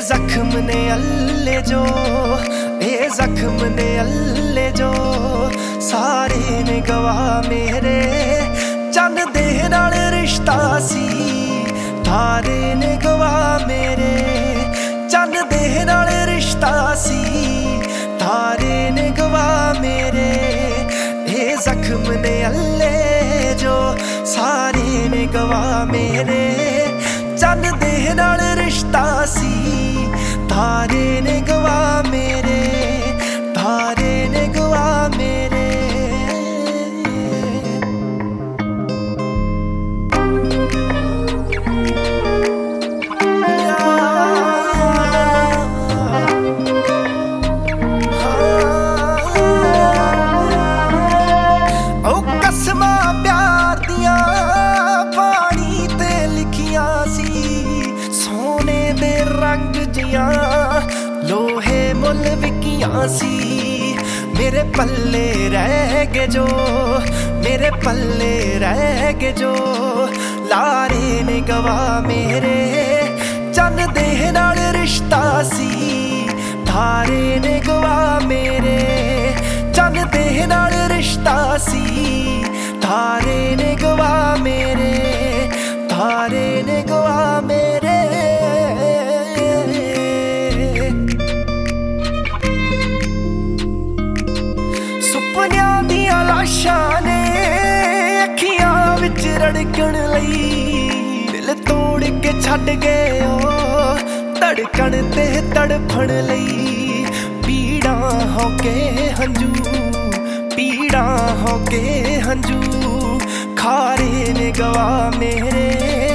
जख्म ने अल्ले जो, ये जख्म ने अल्ले जो, सारे ने गवा मेरे चन दे नाल रिश्ता सी। तारे ने गवा मेरे चन दे नाल रिश्ता सी। तारे ने गवा मेरे ये जख्म ने अल्ले जो, सारे ने गवा मेरे चन दे नाल रिश्ता सी। तारे ने गवा मेरे, तारे ने गवा मेरे। कसमा प्यार दिया पानी ते लिखिया सी, सोने दे रंग जिया लोहे मुल विकिया सी। मेरे पल्ले रह गए जो, मेरे पल्ले रह गए जो, लारे ने गवा मेरे चन दे नाल रिश्ता सी। तारे ने गवा मेरे चन दे नाल रिश्ता सी। तारे ने गवा मेरे, तारे ने गवा मेरे। सुपनियां दियां लाशां ने अखियां विच रड़कण लई, दिल तोड़ के छड्ड गए ओ धड़कण ते तड़फण लई। पीड़ा होके हंजू, पीड़ा होके हंजू, खारे ने गवा मेरे